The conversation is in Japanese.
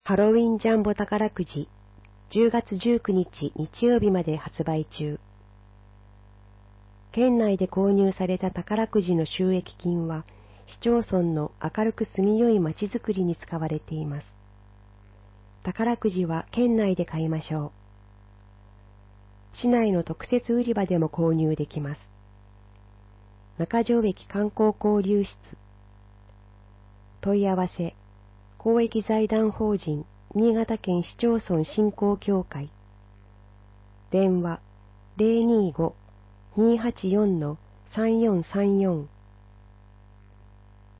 ハロウィンジャンボ宝くじ10月19日日曜日まで発売中。県内で購入された宝くじの収益金は市町村の明るく住みよいまちづくりに使われています。宝くじは県内で買いましょう。市内の特設売り場でも購入できます。中条駅観光交流室。問い合わせ、公益財団法人新潟県市町村振興協会。電話 025-284-3434